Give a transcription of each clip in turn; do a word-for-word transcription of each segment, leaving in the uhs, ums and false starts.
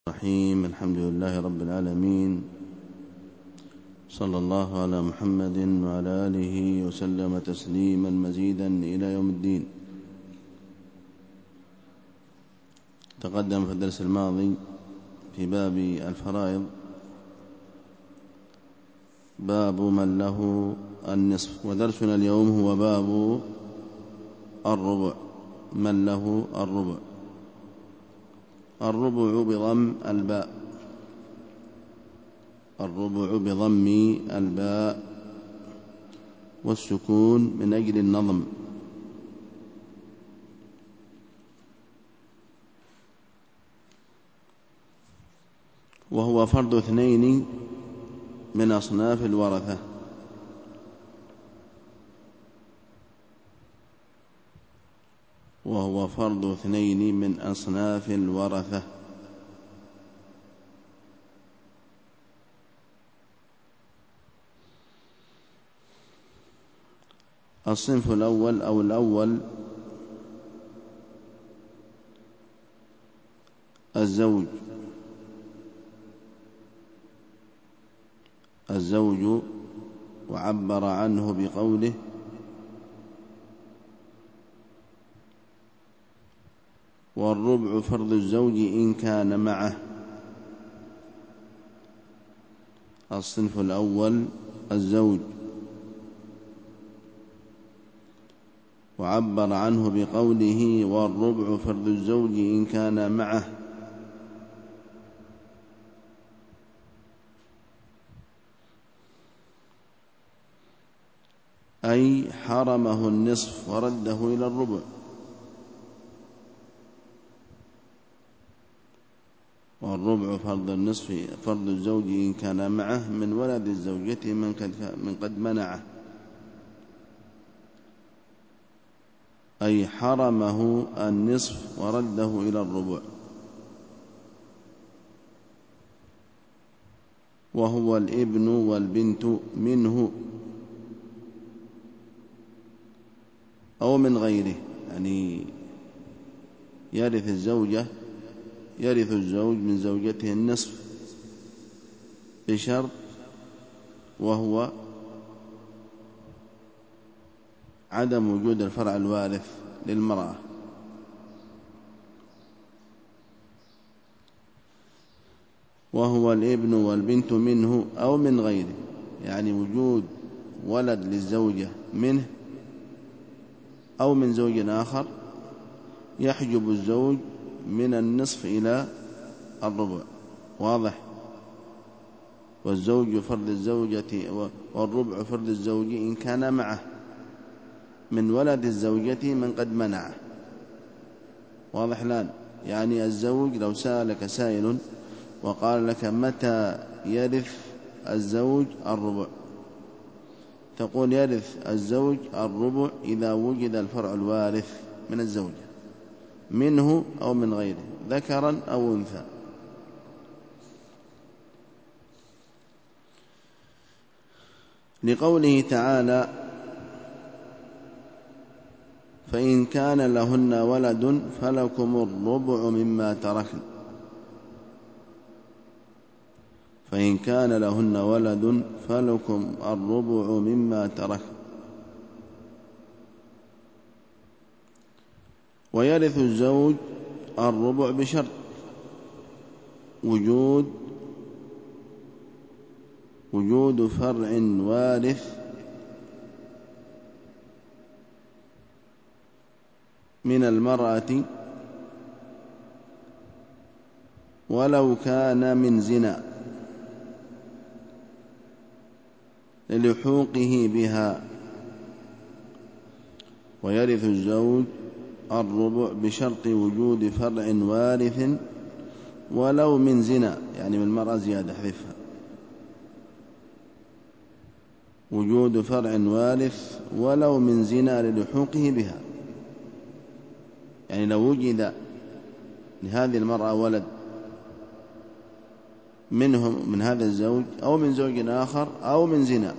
الرحيم. الحمد لله رب العالمين، صلى الله على محمد وعلى آله وسلم تسليما مزيدا إلى يوم الدين. تقدم في الدرس الماضي في باب الفرائض باب من له النصف، ودرسنا اليوم هو باب الربع، من له الربع. الربع بضم الباء، الربع بضم الباء والسكون من أجل النظم. وهو فرض اثنين من أصناف الورثة، وهو فرض اثنين من أصناف الورثة. الصنف الأول أو الأول الزوج، الزوج وعبر عنه بقوله والربع فرض الزوج إن كان معه. الصنف الأول الزوج، وعبر عنه بقوله والربع فرض الزوج إن كان معه، أي حرمه النصف ورده إلى الربع. والربع فرض النصف فرض الزوج إن كان معه من ولد الزوجة من قد, من قد منعه، أي حرمه النصف ورده إلى الربع. وهو الابن والبنت منه أو من غيره، يعني يرث الزوجة يرث الزوج من زوجته النصف بشرط، وهو عدم وجود الفرع الوارث للمرأة. وهو الابن والبنت منه أو من غيره، يعني وجود ولد للزوجة منه أو من زوج آخر يحجب الزوج من النصف إلى الربع. واضح؟ والزوج فرض الزوجة والربع فرض الزوج إن كان معه من ولد الزوجة من قد منعه. واضح الآن؟ يعني الزوج لو سألك سائل وقال لك متى يرث الزوج الربع، تقول يرث الزوج الربع إذا وجد الفرع الوارث من الزوجة منه أو من غيره، ذكرا أو أنثى. لقوله تعالى فإن كان لهن ولد فلكم الربع مما تركن. فإن كان لهن ولد فلكم الربع مما تركن. ويرث الزوج الربع بشرط وجود وجود فرع وارث من المرأة ولو كان من زنا للحوقه بها. ويرث الزوج الربع بشرط وجود فرع وارث ولو من زنا، يعني من المرأة زيادة حذفها، وجود فرع وارث ولو من زنا للحوقه بها، يعني لو وجد لهذه المرأة ولد منهم من هذا الزوج أو من زوج آخر أو من زنا،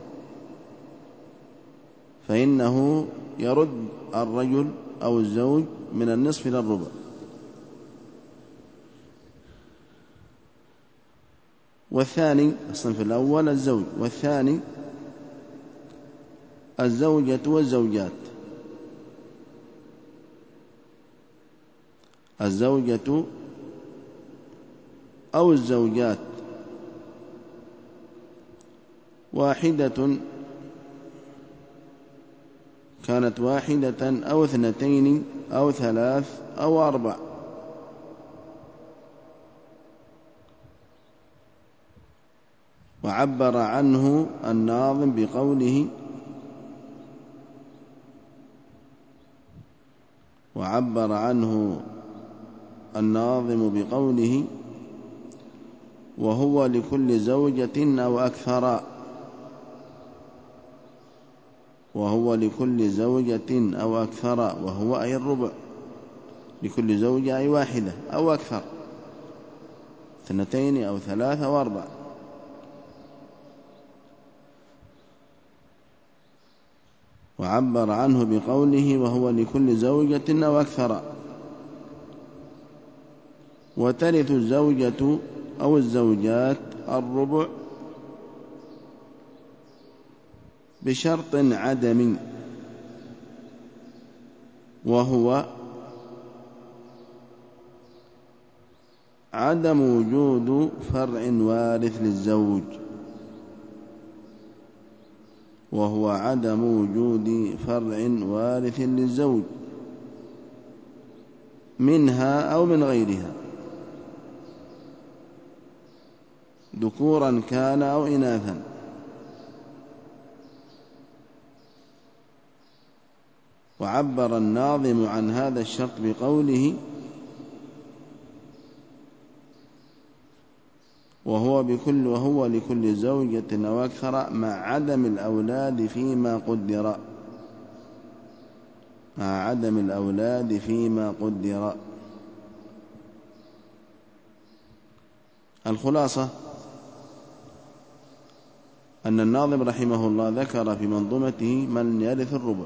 فإنه يرد الرجل أو الزوج من النصف إلى الربع. والثاني الصنف الأول الزوج، والثاني الزوجة والزوجات. الزوجة أو الزوجات واحدة كانت واحدة أو اثنتين أو ثلاث أو أربع. وعبر عنه الناظم بقوله وعبر عنه الناظم بقوله وهو لكل زوجة أو أكثر، وهو لكل زوجة أو أكثر، وهو أي الربع، لكل زوجة أي واحدة أو أكثر، اثنتين أو ثلاثة أو أربع. وعبر عنه بقوله وهو لكل زوجة أو أكثر. وترث الزوجة أو الزوجات الربع بشرط عدم، وهو عدم وجود فرع وارث للزوج، وهو عدم وجود فرع وارث للزوج منها أو من غيرها، ذكورا كان أو إناثا. وعبر الناظم عن هذا الشرط بقوله وهو بكل وهو لكل زوجة أو أكثر مع عدم الأولاد فيما قدر، مع عدم الأولاد فيما قدر. الخلاصة أن الناظم رحمه الله ذكر في منظومته من يرث الربع،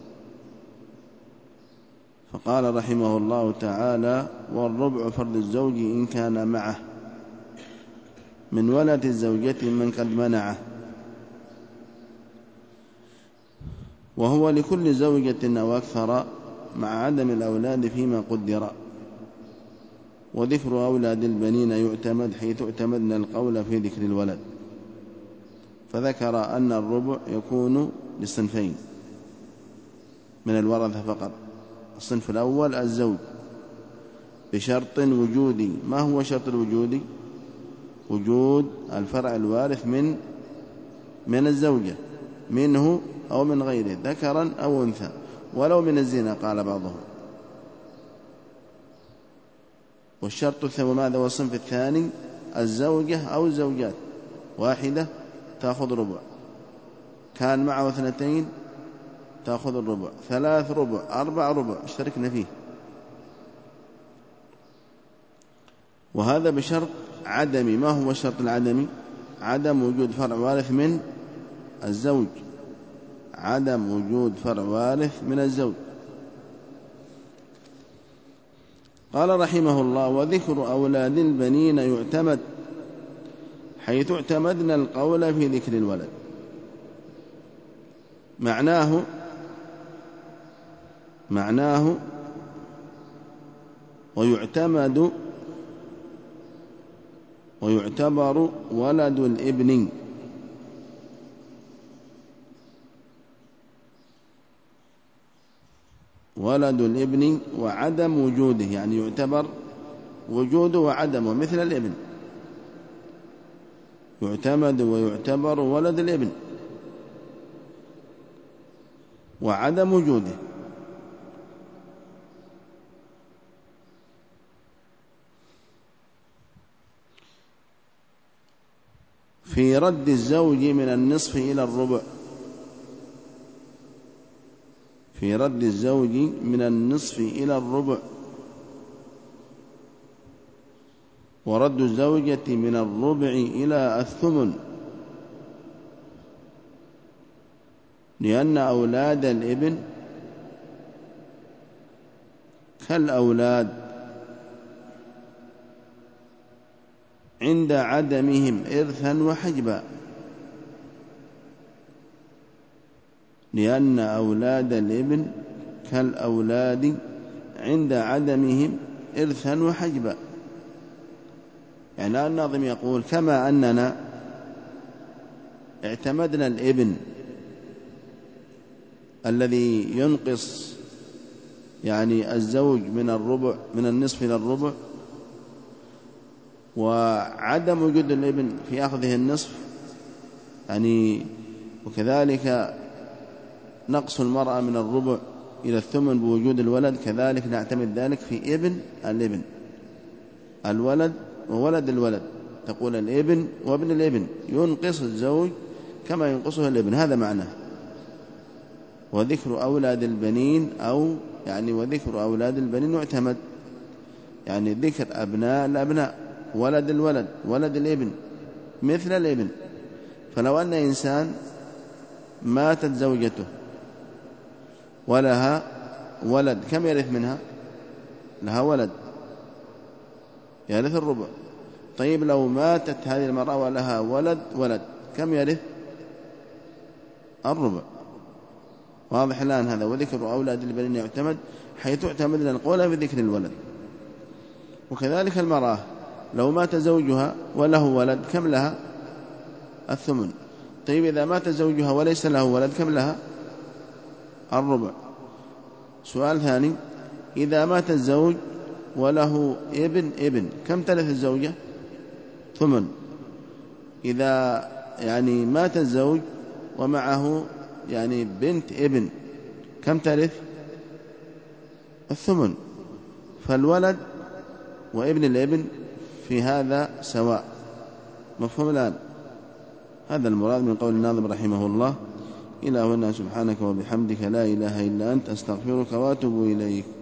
فقال رحمه الله تعالى والربع فرد الزوج إن كان معه من ولد الزوجة من قد منعه، وهو لكل زوجة أو أكثر مع عدم الأولاد فيما قدر. وذكر أولاد البنين يعتمد حيث اعتمدنا القول في ذكر الولد، فذكر أن الربع يكون للصنفين من الورثة فقط. الصنف الأول الزوج بشرط وجودي. ما هو شرط الوجود؟ وجود الفرع الوارث من من الزوجة، منه أو من غيره، ذكرا أو أنثى، ولو من الزنا قال بعضهم. والشرط الثاني ماذا؟ والصنف الثاني الزوجة أو الزوجات، واحدة تأخذ ربع، كان معه اثنتين تأخذ الربع، ثلاث ربع، أربع ربع، اشتركنا فيه. وهذا بشرط عدمي. ما هو الشرط العدمي؟ عدم وجود فرع وارث من الزوج، عدم وجود فرع وارث من الزوج. قال رحمه الله وذكر أولاد البنين يعتمد حيث اعتمدنا القول في ذكر الولد. معناه معناه ويعتمد ويعتبر ولد الابن، ولد الابن وعدم وجوده، يعني يعتبر وجوده وعدمه مثل الابن. يعتمد ويعتبر ولد الابن وعدم وجوده. في رد الزوج من النصف إلى الربع، في رد الزوج من النصف إلى الربع، ورد الزوجة من الربع إلى الثمن، لأن أولاد الابن كالأولاد عند عدمهم إرثا وحجبا، لأن أولاد الابن كالأولاد عند عدمهم إرثا وحجبا. يعني الناظم يقول كما أننا اعتمدنا الابن الذي ينقص يعني الزوج من الربع من النصف إلى الربع، وعدم وجود الابن في أخذه النصف يعني، وكذلك نقص المرأة من الربع إلى الثمن بوجود الولد، كذلك نعتمد ذلك في ابن الابن، الولد وولد الولد، تقول الابن وابن الابن ينقص الزوج كما ينقصه الابن، هذا معناه. وذكر أولاد البنين أو يعني وذكر أولاد البنين يعتمد، يعني ذكر أبناء الأبناء، ولد الولد، ولد الابن مثل الابن. فلو أن إنسان ماتت زوجته ولها ولد، كم يرث منها؟ لها ولد يرث الربع. طيب لو ماتت هذه المرأة ولها ولد ولد، كم يرث؟ الربع. واضح الآن هذا. وذكر أولاد البنين يعتمد، حيث اعتمد القول بذكر الولد. وكذلك المرأة لو مات زوجها وله ولد، كم لها؟ الثمن. طيب إذا مات زوجها وليس له ولد، كم لها؟ الربع. سؤال ثاني، إذا مات الزوج وله ابن ابن، كم ترث الزوجة؟ ثمن. إذا يعني مات الزوج ومعه يعني بنت ابن، كم ترث؟ الثمن. فالولد وابن الابن في هذا سواء. مفهوم الآن؟ هذا المراد من قول الناظم رحمه الله. إلى هنا، سبحانك وبحمدك لا إله إلا أنت، أستغفرك وأتوب إليك.